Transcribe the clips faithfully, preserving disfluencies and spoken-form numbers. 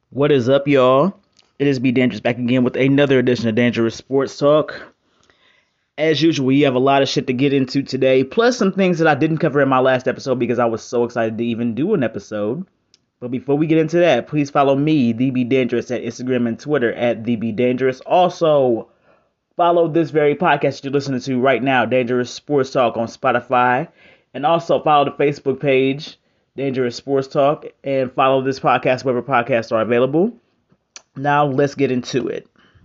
What is up, y'all? It is B Dangerous back again with another edition of Dangerous Sports Talk. As usual, we have a lot of shit to get into today, plus some things that I didn't cover in my last episode because I was so excited to even do an episode. But before we get into that, please follow me, D B Dangerous, at Instagram and Twitter at D B Dangerous. Also, follow this very podcast you're listening to right now, Dangerous Sports Talk, on Spotify. And also follow the Facebook page, Dangerous Sports Talk, and follow this podcast wherever podcasts are available. Now let's get into it.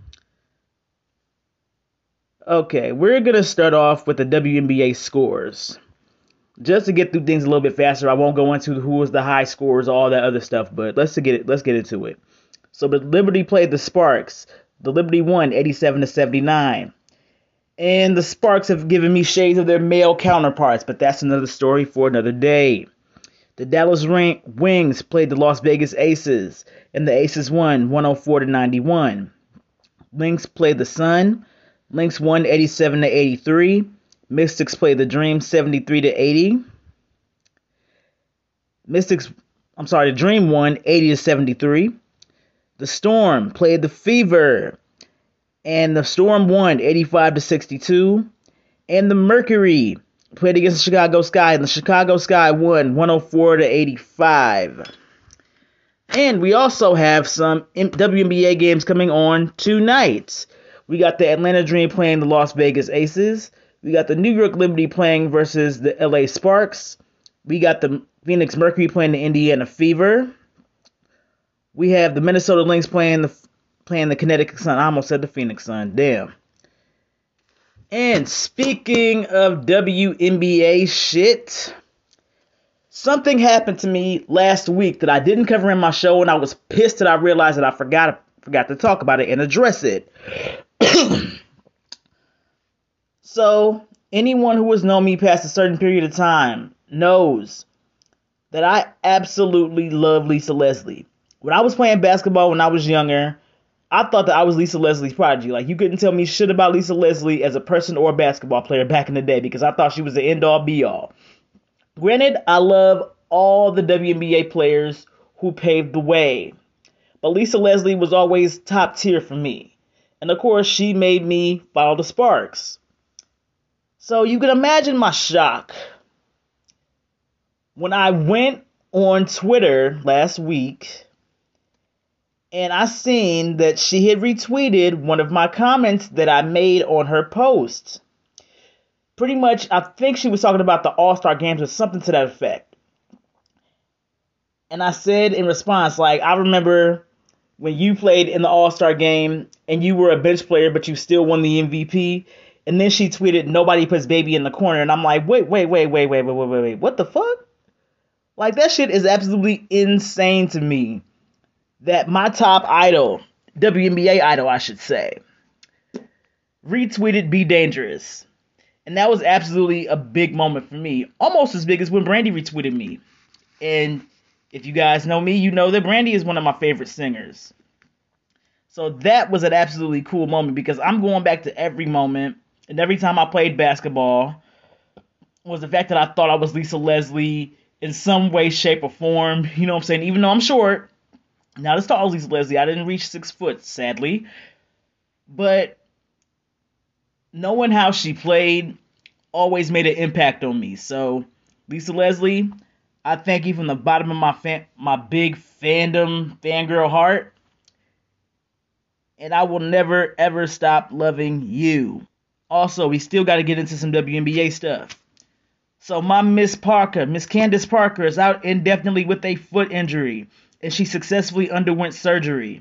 Okay, we're going to start off with the W N B A scores. Just to get through things a little bit faster, I won't go into who was the high scorers, all that other stuff, but let's get it. Let's get into it. So, the Liberty played the Sparks. The Liberty won eighty-seven to seventy-nine. And the Sparks have given me shades of their male counterparts, but that's another story for another day. The Dallas Ring- Wings played the Las Vegas Aces, and the Aces won one oh four to ninety-one. Lynx played the Sun. Lynx won eighty-seven to eighty-three. Mystics played the Dream seventy-three to eighty. Mystics, I'm sorry, the Dream won eighty to seventy-three. The Storm played the Fever, and the Storm won eighty-five to sixty-two. And the Mercury played against the Chicago Sky, and the Chicago Sky won one oh four to eighty-five. And we also have some W N B A games coming on tonight. We got the Atlanta Dream playing the Las Vegas Aces. We got the New York Liberty playing versus the L A Sparks. We got the Phoenix Mercury playing the Indiana Fever. We have the Minnesota Lynx playing the playing the Connecticut Sun. I almost said the Phoenix Sun. Damn. And speaking of W N B A shit, something happened to me last week that I didn't cover in my show, and I was pissed that I realized that I forgot forgot to talk about it and address it. So, anyone who has known me past a certain period of time knows that I absolutely love Lisa Leslie. When I was playing basketball when I was younger, I thought that I was Lisa Leslie's prodigy. Like, you couldn't tell me shit about Lisa Leslie as a person or a basketball player back in the day because I thought she was the end-all, be-all. Granted, I love all the W N B A players who paved the way, but Lisa Leslie was always top tier for me. And of course, she made me follow the Sparks. So you can imagine my shock when I went on Twitter last week and I seen that she had retweeted one of my comments that I made on her post. Pretty much, I think she was talking about the All-Star games or something to that effect. And I said in response, like, I remember when you played in the All-Star game and you were a bench player, but you still won the M V P. And then she tweeted, nobody puts baby in the corner. And I'm like, wait, wait, wait, wait, wait, wait, wait, wait, wait. What the fuck? Like, that shit is absolutely insane to me. That my top idol, W N B A idol, I should say, retweeted Be Dangerous. And that was absolutely a big moment for me. Almost as big as when Brandy retweeted me. And if you guys know me, you know that Brandy is one of my favorite singers. So that was an absolutely cool moment because I'm going back to every moment. And every time I played basketball was the fact that I thought I was Lisa Leslie in some way, shape, or form. You know what I'm saying? Even though I'm short. Not as tall as Lisa Leslie. I didn't reach six foot, sadly. But knowing how she played always made an impact on me. So, Lisa Leslie, I thank you from the bottom of my fan, my big fandom, fangirl heart. And I will never, ever stop loving you. Also, we still got to get into some W N B A stuff. So my Miss Parker, Miss Candace Parker, is out indefinitely with a foot injury, and she successfully underwent surgery.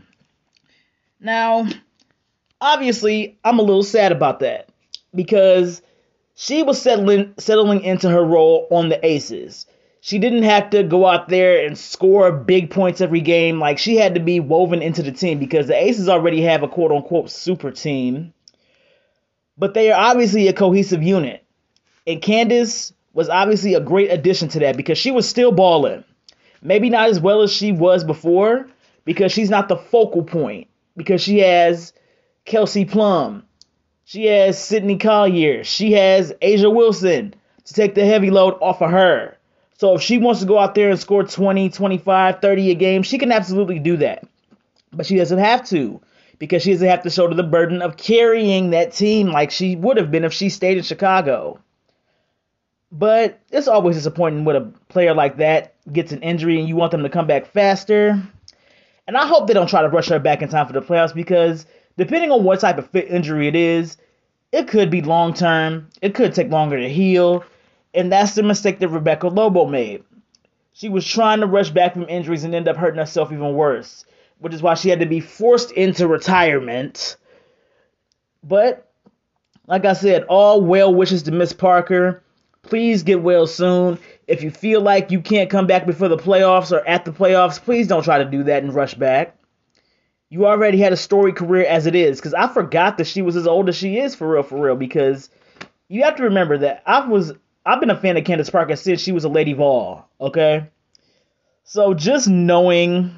Now, obviously, I'm a little sad about that, because she was settling, settling into her role on the Aces. She didn't have to go out there and score big points every game. Like, she had to be woven into the team, because the Aces already have a quote-unquote super team. But they are obviously a cohesive unit. And Candace was obviously a great addition to that because she was still balling. Maybe not as well as she was before because she's not the focal point. Because she has Kelsey Plum. She has Sydney Collier. She has Asia Wilson to take the heavy load off of her. So if she wants to go out there and score twenty, twenty-five, thirty a game, she can absolutely do that. But she doesn't have to, because she doesn't have to shoulder the burden of carrying that team like she would have been if she stayed in Chicago. But it's always disappointing when a player like that gets an injury and you want them to come back faster. And I hope they don't try to rush her back in time for the playoffs, because depending on what type of fit injury it is, it could be long term. It could take longer to heal. And that's the mistake that Rebecca Lobo made. She was trying to rush back from injuries and end up hurting herself even worse, which is why she had to be forced into retirement. But, like I said, all well wishes to Miss Parker. Please get well soon. If you feel like you can't come back before the playoffs or at the playoffs, please don't try to do that and rush back. You already had a storied career as it is, because I forgot that she was as old as she is, for real, for real, because you have to remember that I was, I've been a fan of Candace Parker since she was a Lady Vol, okay? So just knowing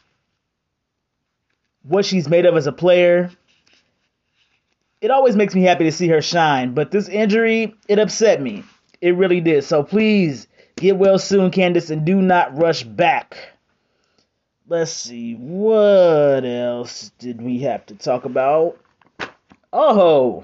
what she's made of as a player, it always makes me happy to see her shine. But this injury, it upset me. It really did. So please get well soon, Candace, and do not rush back. Let's see, what else did we have to talk about? Oh,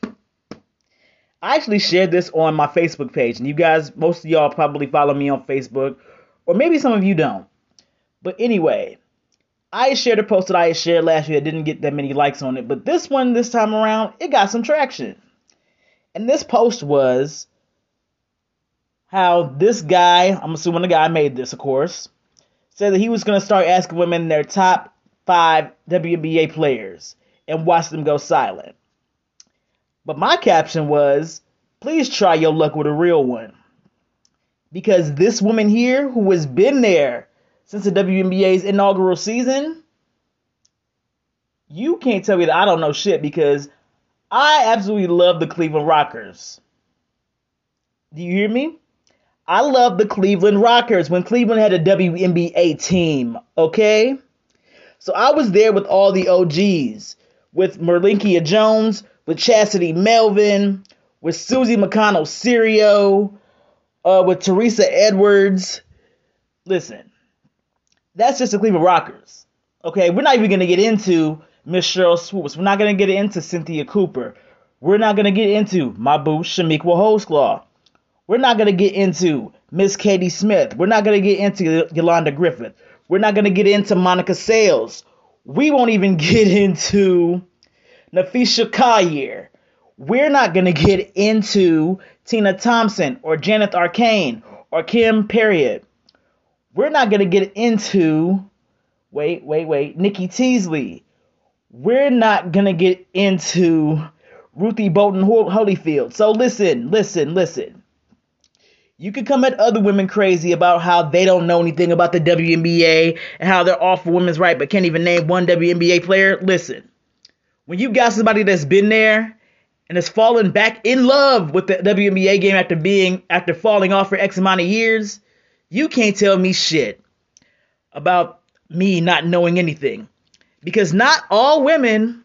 I actually shared this on my Facebook page, and you guys, most of y'all probably follow me on Facebook, or maybe some of you don't. But anyway, I shared a post that I had shared last year that didn't get that many likes on it, but this one, this time around, it got some traction. And this post was how this guy, I'm assuming the guy made this, of course, said that he was going to start asking women their top five W N B A players and watch them go silent. But my caption was, please try your luck with a real one. Because this woman here, who has been there since the W N B A's inaugural season, you can't tell me that I don't know shit, because I absolutely love the Cleveland Rockers. Do you hear me? I love the Cleveland Rockers when Cleveland had a W N B A team, okay? So I was there with all the O Gs, with Merlinkia Jones, with Chastity Melvin, with Susie McConnell Serio, uh, with Teresa Edwards. Listen, that's just the Cleveland Rockers, okay? We're not even going to get into Miss Cheryl Swoops. We're not going to get into Cynthia Cooper. We're not going to get into my boo, Shamiqua Holdsclaw. We're not going to get into Miss Katie Smith. We're not going to get into Yolanda Griffith. We're not going to get into Monica Sales. We won't even get into Nafisha Collier. We're not going to get into Tina Thompson or Janet Arcane or Kim Perriott. We're not going to get into, wait, wait, wait, Nikki Teasley. We're not going to get into Ruthie Bolton Holyfield. So listen, listen, listen. You can come at other women crazy about how they don't know anything about the W N B A and how they're all for women's rights but can't even name one W N B A player. Listen, when you got somebody that's been there and has fallen back in love with the W N B A game after being after falling off for X amount of years, you can't tell me shit about me not knowing anything. Because not all women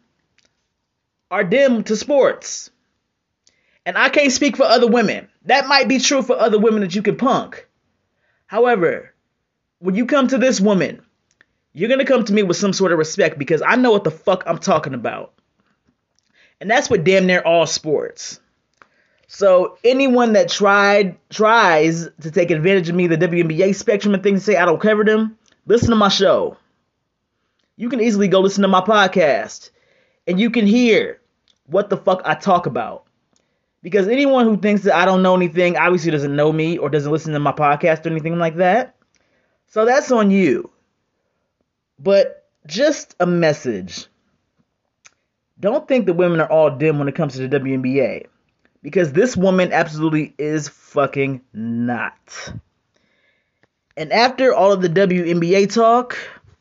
are dim to sports. And I can't speak for other women. That might be true for other women that you can punk. However, when you come to this woman, you're going to come to me with some sort of respect, because I know what the fuck I'm talking about. And that's with damn near all sports. So anyone that tried tries to take advantage of me, the W N B A spectrum, and things, say I don't cover them, listen to my show. You can easily go listen to my podcast, and you can hear what the fuck I talk about. Because anyone who thinks that I don't know anything obviously doesn't know me or doesn't listen to my podcast or anything like that. So that's on you. But just a message. Don't think that women are all dim when it comes to the W N B A. Because this woman absolutely is fucking not. And after all of the W N B A talk,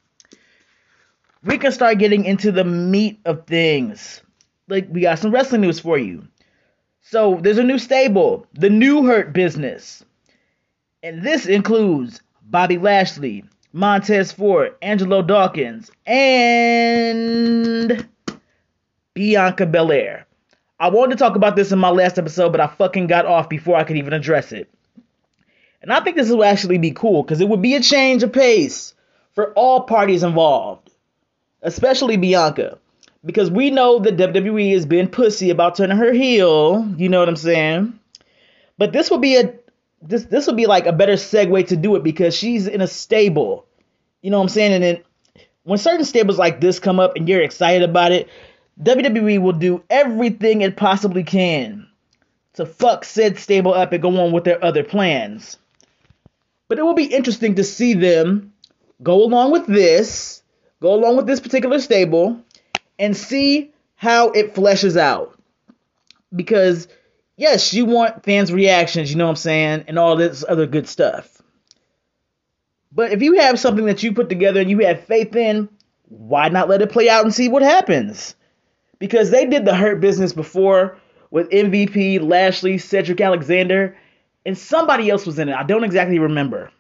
we can start getting into the meat of things. Like, we got some wrestling news for you. So, there's a new stable, the New Hurt Business. And this includes Bobby Lashley, Montez Ford, Angelo Dawkins, and Bianca Belair. I wanted to talk about this in my last episode, but I fucking got off before I could even address it. And I think this will actually be cool, because it would be a change of pace for all parties involved. especially Bianca, because we know that W W E has been pussy about turning her heel. You know what I'm saying? But this will be a this this will be like a better segue to do it because she's in a stable. You know what I'm saying? And then when certain stables like this come up and you're excited about it, W W E will do everything it possibly can to fuck said stable up and go on with their other plans. But it will be interesting to see them go along with this, go along with this particular stable, and see how it fleshes out. Because, yes, you want fans' reactions, you know what I'm saying, and all this other good stuff. But if you have something that you put together and you have faith in, why not let it play out and see what happens? Because they did the Hurt Business before with M V P, Lashley, Cedric Alexander, and somebody else was in it. I don't exactly remember.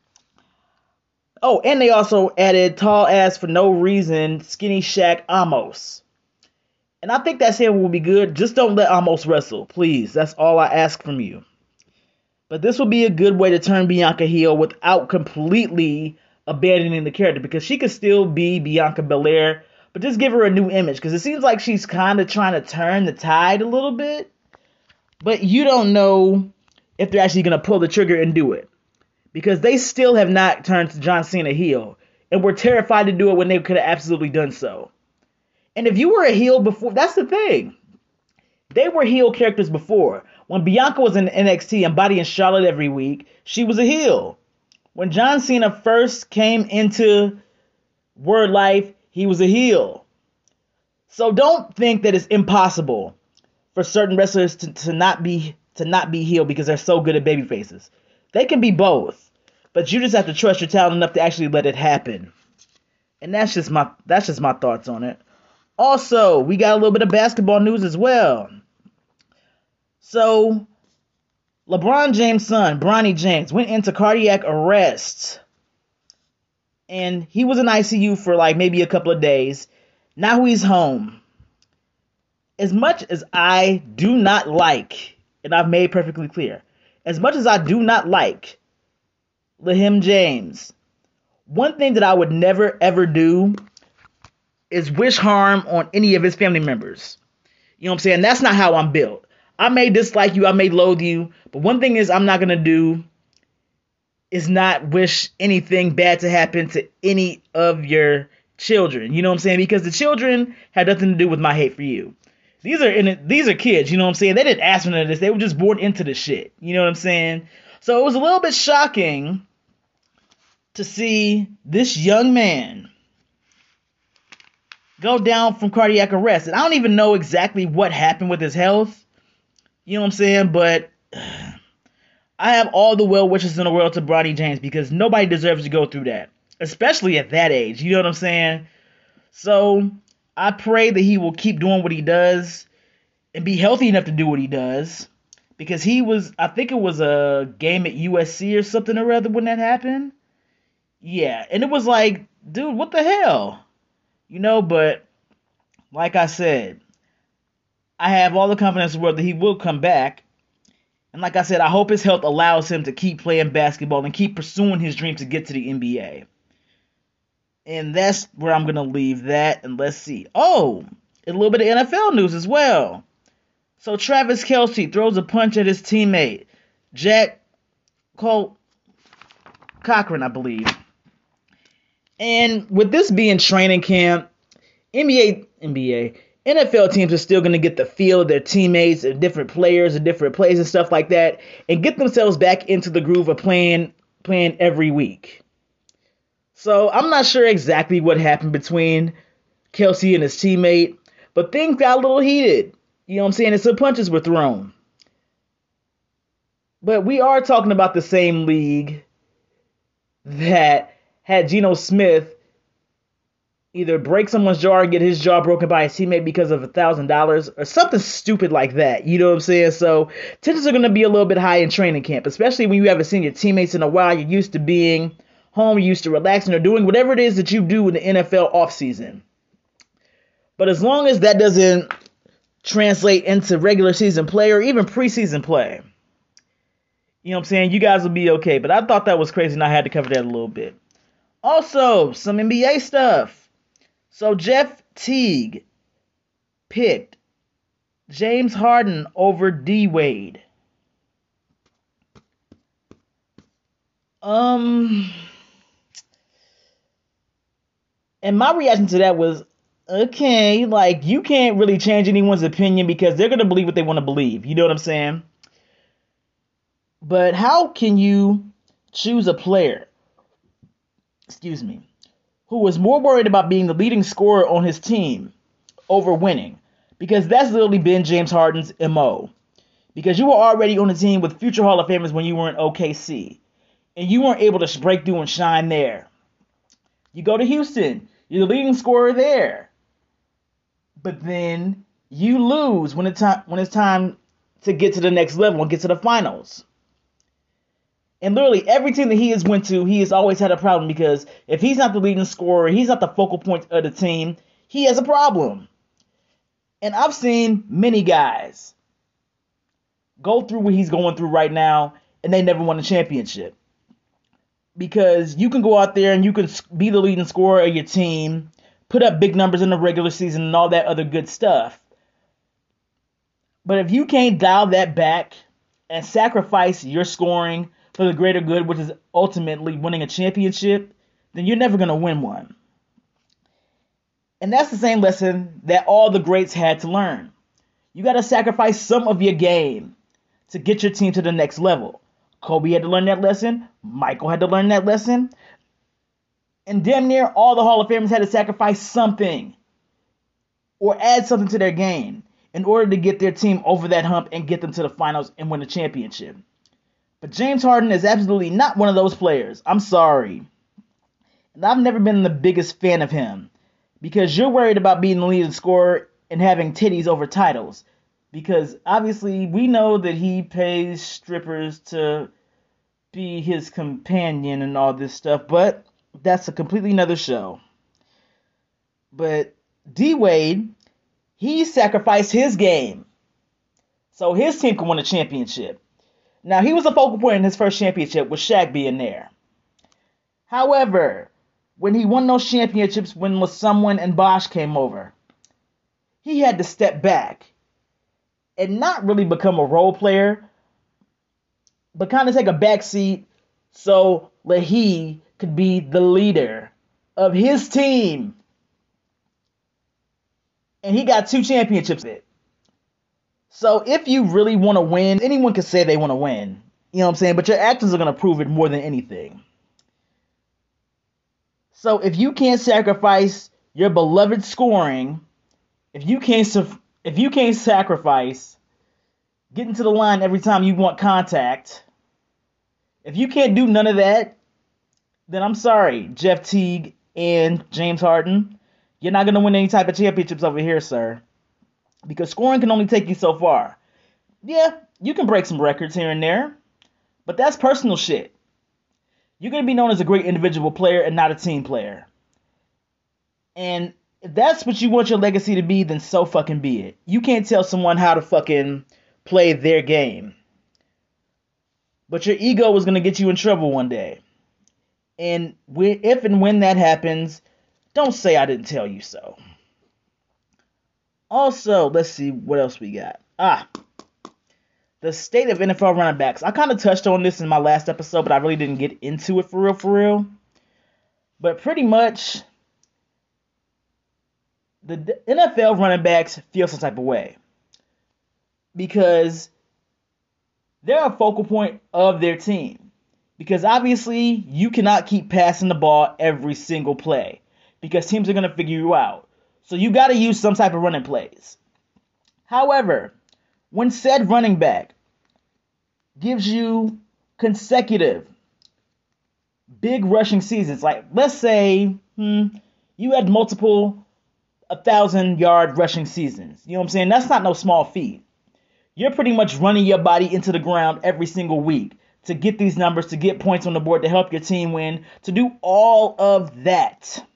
Oh, and they also added tall ass for no reason, skinny Shaq Amos. And I think that stable will be good. Just don't let Amos wrestle, please. That's all I ask from you. But this will be a good way to turn Bianca heel without completely abandoning the character, because she could still be Bianca Belair, but just give her a new image, because it seems like she's kind of trying to turn the tide a little bit, but you don't know if they're actually going to pull the trigger and do it, because they still have not turned John Cena heel, and were terrified to do it when they could have absolutely done so. And if you were a heel before, that's the thing. They were heel characters before. When Bianca was in N X T embodying Charlotte every week, she was a heel. When John Cena first came into Word Life, he was a heel. So don't think that it's impossible for certain wrestlers to, to not be to not be heel because they're so good at baby faces. They can be both, but you just have to trust your talent enough to actually let it happen. And that's just my that's just my thoughts on it. Also, we got a little bit of basketball news as well. So, LeBron James' son, Bronny James, went into cardiac arrest. And he was in I C U for like maybe a couple of days. Now he's home. As much as I do not like, and I've made perfectly clear, as much as I do not like LeBron James, one thing that I would never ever do is wish harm on any of his family members. You know what I'm saying? That's not how I'm built. I may dislike you, I may loathe you, but one thing is I'm not going to do is not wish anything bad to happen to any of your children. You know what I'm saying? Because the children had nothing to do with my hate for you. These are in these are kids, you know what I'm saying? They didn't ask for none of this. They were just born into the shit. You know what I'm saying? So it was a little bit shocking to see this young man go down from cardiac arrest. And I don't even know exactly what happened with his health. You know what I'm saying? But I have all the well wishes in the world to Bronny James, because nobody deserves to go through that, especially at that age. You know what I'm saying? So I pray that he will keep doing what he does and be healthy enough to do what he does, because he was, I think it was a game at U S C or something or other when that happened. Yeah, and it was like, dude, what the hell? You know, but like I said, I have all the confidence in the world that he will come back. And like I said, I hope his health allows him to keep playing basketball and keep pursuing his dream to get to the N B A. And that's where I'm going to leave that. And let's see. Oh, a little bit of N F L news as well. So Travis Kelce throws a punch at his teammate, Jack Cole Cochran, I believe. And with this being training camp, N B A, N B A, N F L teams are still going to get the feel of their teammates and different players and different plays and stuff like that, and get themselves back into the groove of playing playing every week. So I'm not sure exactly what happened between Kelce and his teammate, but things got a little heated. You know what I'm saying? And some punches were thrown. But we are talking about the same league that had Geno Smith either break someone's jaw or get his jaw broken by his teammate because of a thousand dollars or something stupid like that. You know what I'm saying? So tensions are going to be a little bit high in training camp, especially when you haven't seen your teammates in a while. You're used to being home, you're used to relaxing or doing whatever it is that you do in the N F L offseason. But as long as that doesn't translate into regular season play or even preseason play, you know what I'm saying, you guys will be okay. But I thought that was crazy and I had to cover that a little bit. Also, some N B A stuff. So Jeff Teague picked James Harden over D Wade. Um, and my reaction to that was, okay, like, you can't really change anyone's opinion because they're gonna believe what they want to believe. You know what I'm saying? But how can you choose a player, excuse me, who was more worried about being the leading scorer on his team over winning? Because that's literally been James Harden's M O. Because you were already on a team with future Hall of Famers when you were in O K C. And you weren't able to break through and shine there. You go to Houston, you're the leading scorer there. But then you lose when it's time when it's time to get to the next level and get to the finals. And literally every team that he has went to, he has always had a problem because if he's not the leading scorer, he's not the focal point of the team, he has a problem. And I've seen many guys go through what he's going through right now, and they never won a championship. Because you can go out there and you can be the leading scorer of your team, put up big numbers in the regular season and all that other good stuff. But if you can't dial that back and sacrifice your scoring for the greater good, which is ultimately winning a championship, then you're never going to win one. And that's the same lesson that all the greats had to learn. You got to sacrifice some of your game to get your team to the next level. Kobe had to learn that lesson. Michael had to learn that lesson. And damn near all the Hall of Famers had to sacrifice something or add something to their game in order to get their team over that hump and get them to the finals and win the championship. But James Harden is absolutely not one of those players. I'm sorry. And I've never been the biggest fan of him because you're worried about being the leading scorer and having titties over titles. Because obviously we know that he pays strippers to be his companion and all this stuff, but that's a completely another show. But D Wade, he sacrificed his game so his team could win a championship. Now, he was a focal point in his first championship with Shaq being there. However, when he won those championships when someone and Bosh came over, he had to step back and not really become a role player, but kind of take a back seat so Leahy could be the leader of his team. And he got two championships. So if you really want to win, anyone can say they want to win. You know what I'm saying? But your actions are going to prove it more than anything. So if you can't sacrifice your beloved scoring, if you can't if you can't sacrifice getting to the line every time you want contact, if you can't do none of that, then I'm sorry, Jeff Teague and James Harden, you're not going to win any type of championships over here, sir. Because scoring can only take you so far. Yeah, you can break some records here and there, but that's personal shit. You're going to be known as a great individual player and not a team player. And if that's what you want your legacy to be, then so fucking be it. You can't tell someone how to fucking play their game. But your ego is going to get you in trouble one day. And if and when that happens, don't say I didn't tell you so. Also, let's see what else we got. Ah, the state of N F L running backs. I kind of touched on this in my last episode, but I really didn't get into it for real, for real. But pretty much, the N F L running backs feel some type of way. Because they're a focal point of their team. Because obviously, you cannot keep passing the ball every single play. Because teams are going to figure you out. So you got to use some type of running plays. However, when said running back gives you consecutive big rushing seasons, like let's say hmm, you had multiple one thousand yard rushing seasons. You know what I'm saying? That's not no small feat. You're pretty much running your body into the ground every single week to get these numbers, to get points on the board, to help your team win, to do all of that.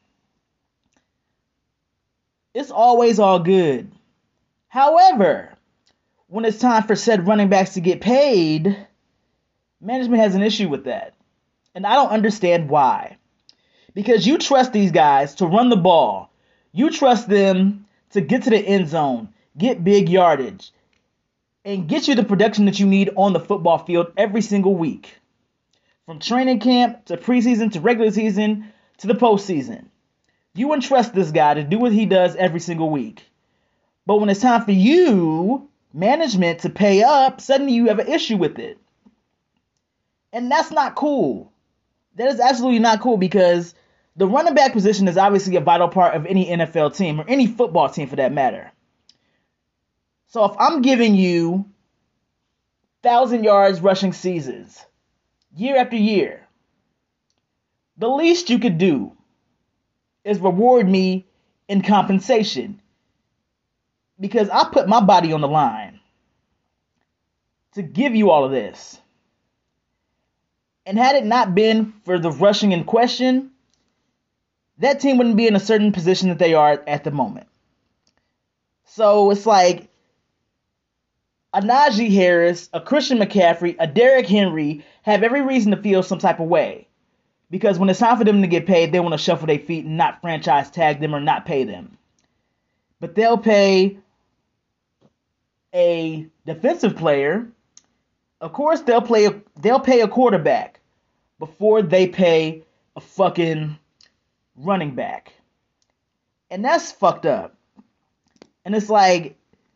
It's always all good. However, when it's time for said running backs to get paid, management has an issue with that. And I don't understand why. Because you trust these guys to run the ball. You trust them to get to the end zone, get big yardage, and get you the production that you need on the football field every single week. From training camp to preseason to regular season to the postseason. You entrust this guy to do what he does every single week. But when it's time for you, management, to pay up, suddenly you have an issue with it. And that's not cool. That is absolutely not cool, because the running back position is obviously a vital part of any N F L team, or any football team for that matter. So if I'm giving you one thousand yards rushing seasons, year after year, the least you could do is reward me in compensation, because I put my body on the line to give you all of this. And had it not been for the rushing in question, that team wouldn't be in a certain position that they are at the moment. So it's like a Najee Harris, a Christian McCaffrey, a Derrick Henry have every reason to feel some type of way. Because when it's time for them to get paid, they want to shuffle their feet and not franchise tag them or not pay them. But they'll pay a defensive player. Of course, they'll play a, they'll pay a quarterback before they pay a fucking running back. And that's fucked up. And it's like,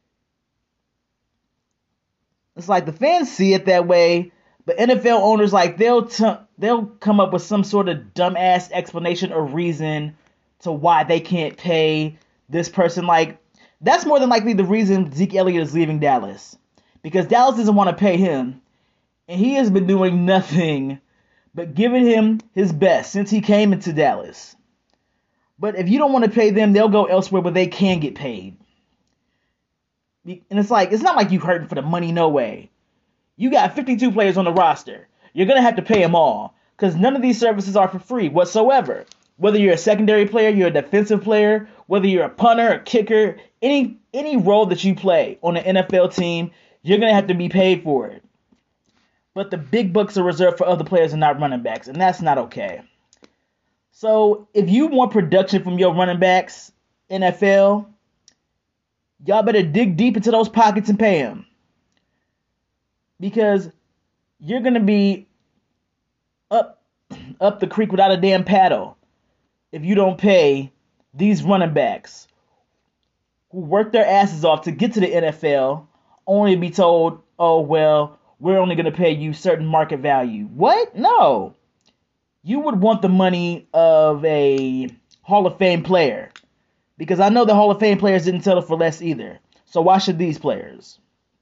it's like the fans see it that way, but N F L owners, like, they'll t- they'll come up with some sort of dumbass explanation or reason to why they can't pay this person. Like, that's more than likely the reason Zeke Elliott is leaving Dallas, because Dallas doesn't want to pay him, and he has been doing nothing but giving him his best since he came into Dallas. But if you don't want to pay them, they'll go elsewhere where they can get paid. And it's like, it's not like you hurting for the money, no way. You got fifty-two players on the roster. You're going to have to pay them all, because none of these services are for free whatsoever. Whether you're a secondary player, you're a defensive player, whether you're a punter, a kicker, any any role that you play on an N F L team, you're going to have to be paid for it. But the big bucks are reserved for other players and not running backs, and that's not okay. So if you want production from your running backs, N F L, y'all better dig deep into those pockets and pay them. Because you're going to be up, up the creek without a damn paddle if you don't pay these running backs who work their asses off to get to the N F L, only to be told, oh, well, we're only going to pay you certain market value. What? No. You would want the money of a Hall of Fame player. Because I know the Hall of Fame players didn't settle for less either. So why should these players?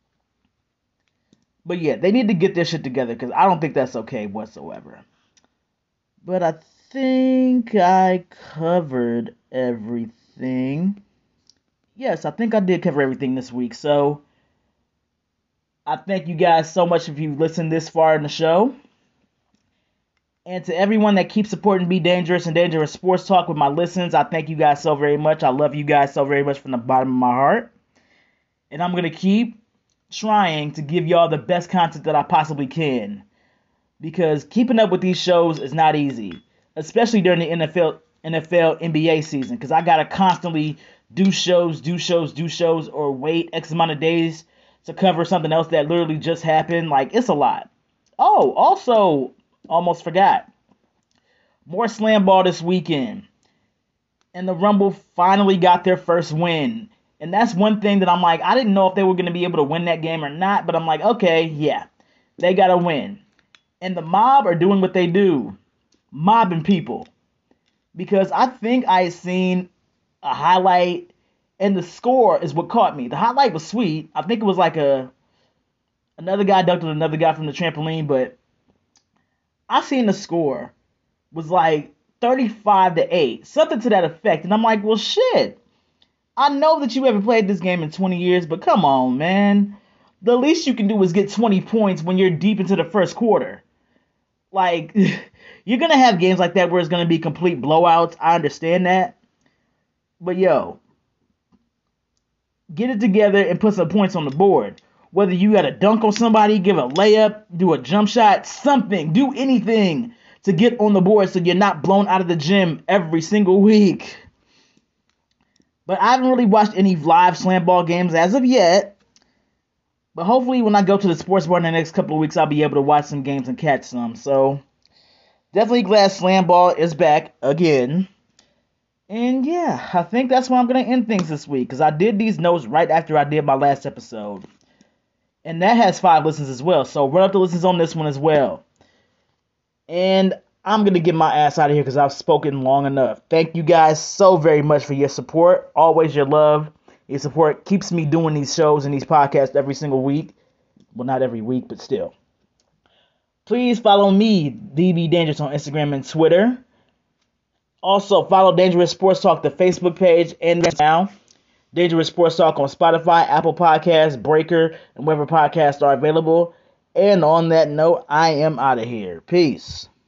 But yeah, they need to get their shit together, because I don't think that's okay whatsoever. But I think I covered everything. Yes, I think I did cover everything this week. So I thank you guys so much if you listened this far in the show. And to everyone that keeps supporting Be Dangerous and Dangerous Sports Talk with my listens, I thank you guys so very much. I love you guys so very much from the bottom of my heart. And I'm going to keep trying to give y'all the best content that I possibly can. Because keeping up with these shows is not easy. Especially during the N F L, N F L, N B A season. Because I got to constantly do shows, do shows, do shows, or wait X amount of days to cover something else that literally just happened. Like, it's a lot. Oh, also, almost forgot. More slam ball this weekend. And the Rumble finally got their first win. And that's one thing that I'm like, I didn't know if they were going to be able to win that game or not. But I'm like, okay, yeah, they got to win. And the mob are doing what they do. Mobbing people. Because I think I had seen a highlight, and the score is what caught me. The highlight was sweet. I think it was like a another guy dunked on another guy from the trampoline, but I seen the score was like thirty-five to eight, something to that effect. And I'm like, well, shit. I know that you haven't played this game in twenty years, but come on, man. The least you can do is get twenty points when you're deep into the first quarter. Like, you're going to have games like that where it's going to be complete blowouts. I understand that. But, yo, get it together and put some points on the board. Whether you got to dunk on somebody, give a layup, do a jump shot, something. Do anything to get on the board so you're not blown out of the gym every single week. But I haven't really watched any live slam ball games as of yet. But hopefully when I go to the sports bar in the next couple of weeks, I'll be able to watch some games and catch some. So definitely glad slam ball is back again. And yeah, I think that's where I'm going to end things this week, because I did these notes right after I did my last episode. And that has five listens as well, so run up the listens on this one as well. And I'm going to get my ass out of here because I've spoken long enough. Thank you guys so very much for your support. Always your love. Your support keeps me doing these shows and these podcasts every single week. Well, not every week, but still. Please follow me, D B Dangerous, on Instagram and Twitter. Also, follow Dangerous Sports Talk, the Facebook page, and now Dangerous Sports Talk on Spotify, Apple Podcasts, Breaker, and wherever podcasts are available. And on that note, I am out of here. Peace.